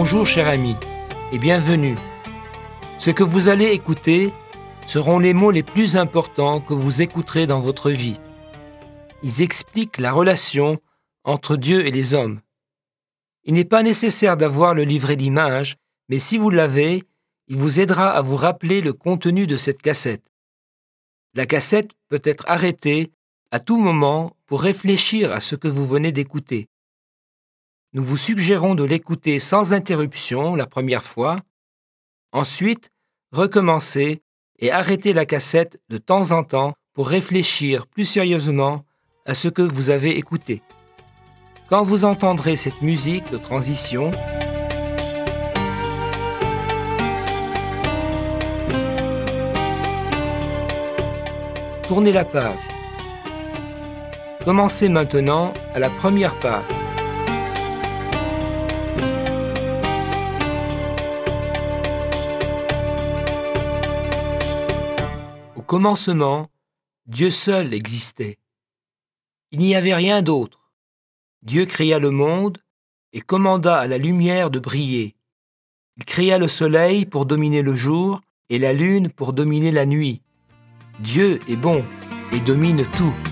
Bonjour cher ami et bienvenue. Ce que vous allez écouter seront les mots les plus importants que vous écouterez dans votre vie. Ils expliquent la relation entre Dieu et les hommes. Il n'est pas nécessaire d'avoir le livret d'images, mais si vous l'avez, il vous aidera à vous rappeler le contenu de cette cassette. La cassette peut être arrêtée à tout moment pour réfléchir à ce que vous venez d'écouter. Nous vous suggérons de l'écouter sans interruption la première fois, ensuite recommencer et arrêter la cassette de temps en temps pour réfléchir plus sérieusement à ce que vous avez écouté. Quand vous entendrez cette musique de transition, tournez la page. Commencez maintenant à la première page. Au commencement, Dieu seul existait. Il n'y avait rien d'autre. Dieu créa le monde et commanda à la lumière de briller. Il créa le soleil pour dominer le jour et la lune pour dominer la nuit. Dieu est bon et domine tout.